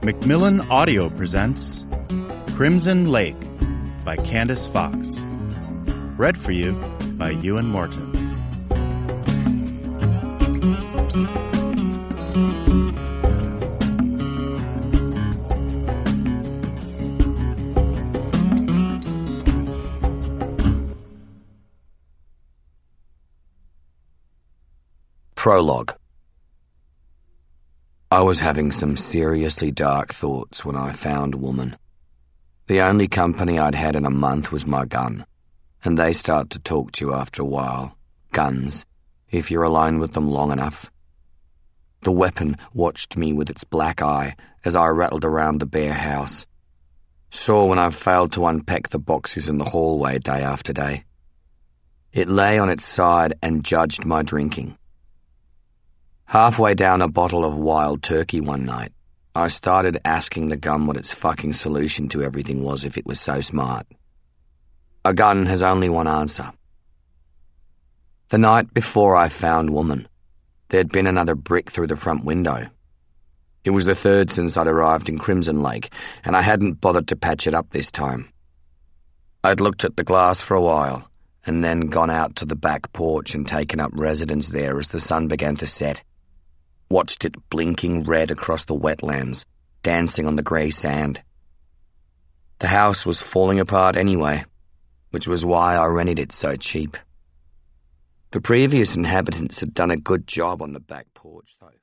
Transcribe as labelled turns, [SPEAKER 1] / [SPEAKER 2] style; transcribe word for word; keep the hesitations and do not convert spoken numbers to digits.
[SPEAKER 1] Macmillan Audio presents Crimson Lake by Candace Fox. Read for you by Ewan Morton.
[SPEAKER 2] Prologue. I was having some seriously dark thoughts when I found a woman. The only company I'd had in a month was my gun, and they start to talk to you after a while. Guns, if you're alone with them long enough. The weapon watched me with its black eye as I rattled around the bare house. Saw when I failed to unpack the boxes in the hallway day after day. It lay on its side and judged my drinking. Halfway down a bottle of wild turkey one night, I started asking the gun what its fucking solution to everything was if it was so smart. A gun has only one answer. The night before I found woman, there'd been another brick through the front window. It was the third since I'd arrived in Crimson Lake, and I hadn't bothered to patch it up this time. I'd looked at the glass for a while, and then gone out to the back porch and taken up residence there as the sun began to set. Watched it blinking red across the wetlands, dancing on the grey sand. The house was falling apart anyway, which was why I rented it so cheap. The previous inhabitants had done a good job on the back porch, though.